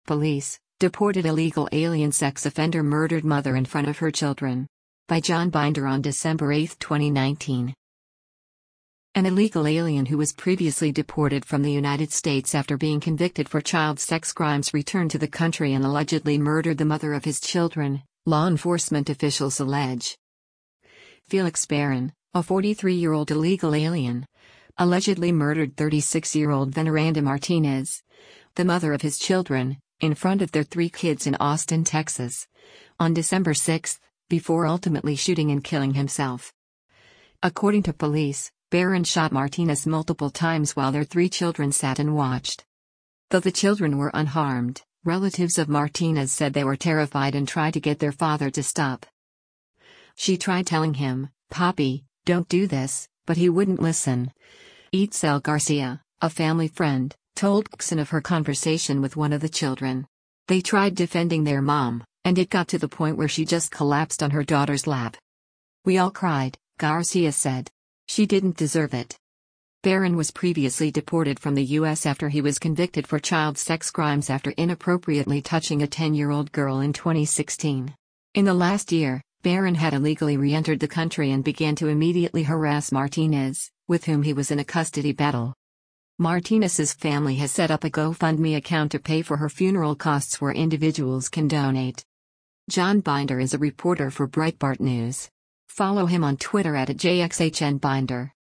police, deported illegal alien sex offender murdered mother in front of her children. By John Binder on December 8, 2019. An illegal alien who was previously deported from the United States after being convicted for child sex crimes returned to the country and allegedly murdered the mother of his children, law enforcement officials allege. Felix Barron, a 43-year-old illegal alien, allegedly murdered 36-year-old Veneranda Martinez, the mother of his children, in front of their 3 kids in Austin, Texas, on December 6, before ultimately shooting and killing himself. According to police, Barron shot Martinez multiple times while their 3 children sat and watched. Though the children were unharmed, relatives of Martinez said they were terrified and tried to get their father to stop. She tried telling him, "Papi, don't do this," but he wouldn't listen. Itzel Garcia, a family friend, told Xen of her conversation with one of the children. They tried defending their mom, and it got to the point where she just collapsed on her daughter's lap. "We all cried," Garcia said. "She didn't deserve it." Barron was previously deported from the U.S. after he was convicted for child sex crimes after inappropriately touching a 10-year-old girl in 2016. In the last year, Barron had illegally re-entered the country and began to immediately harass Martinez, with whom he was in a custody battle. Martinez's family has set up a GoFundMe account to pay for her funeral costs where individuals can donate. John Binder is a reporter for Breitbart News. Follow him on Twitter @JXHNBinder.